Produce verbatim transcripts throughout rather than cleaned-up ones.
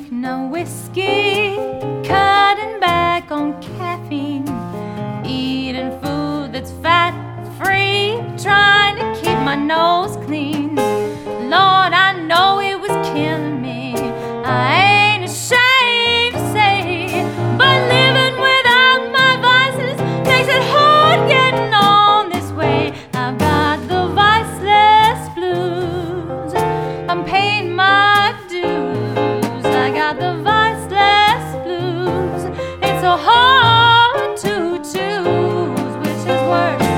no whiskey, cutting back on caffeine, eating food that's fat-free, trying to keep my nose clean. Lord, I know it was killing me. I ain't ashamed to say, but living without my vices makes it hard getting on this way. I've got the viceless blues. I'm paying my dues. I got the viceless blues. It's so hard to choose which is worse.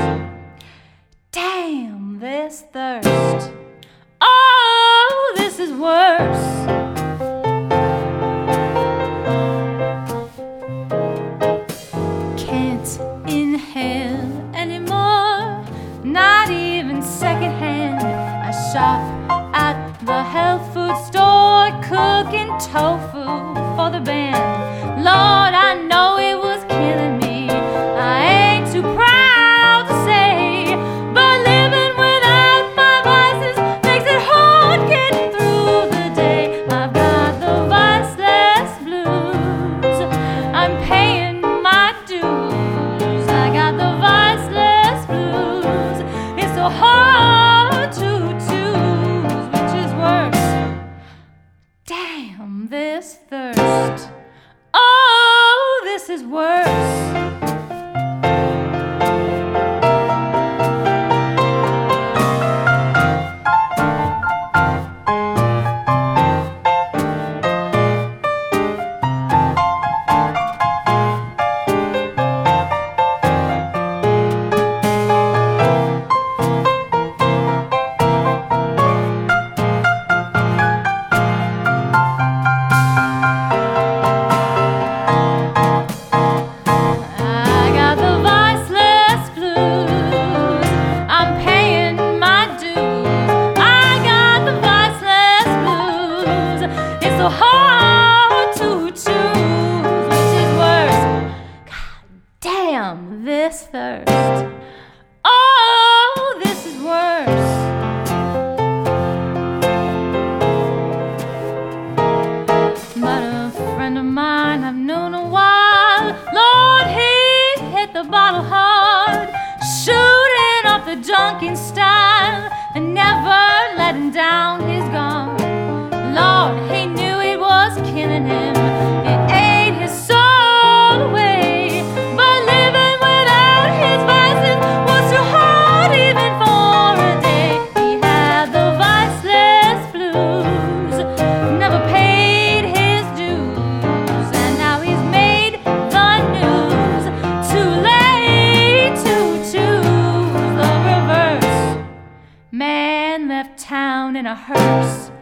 Damn this thirst. Oh, this is worse. Can't inhale anymore, not even secondhand. I shop at the health food store, cooking tofu for the band. Lord, I know it was killing me. I ain't too proud to say, but living without my vices makes it hard getting through the day. I've got the viceless blues. I'm paying my dues. I got the viceless blues. It's so hard to choose which is worse. Damn this thirst. Oh, this is worse. So hard to choose which is worse. God damn this thirst. Oh, this is worse. But a friend of mine I've known a while, Lord, he hit the bottle hard, shooting off the junking style and never letting down his guard. Lord, he knew it was killing him. It ate his soul away. But living without his vices was too hard even for a day. He had the viceless blues, never paid his dues, and now he's made the news. Too late to choose the reverse. Man left town in a hearse,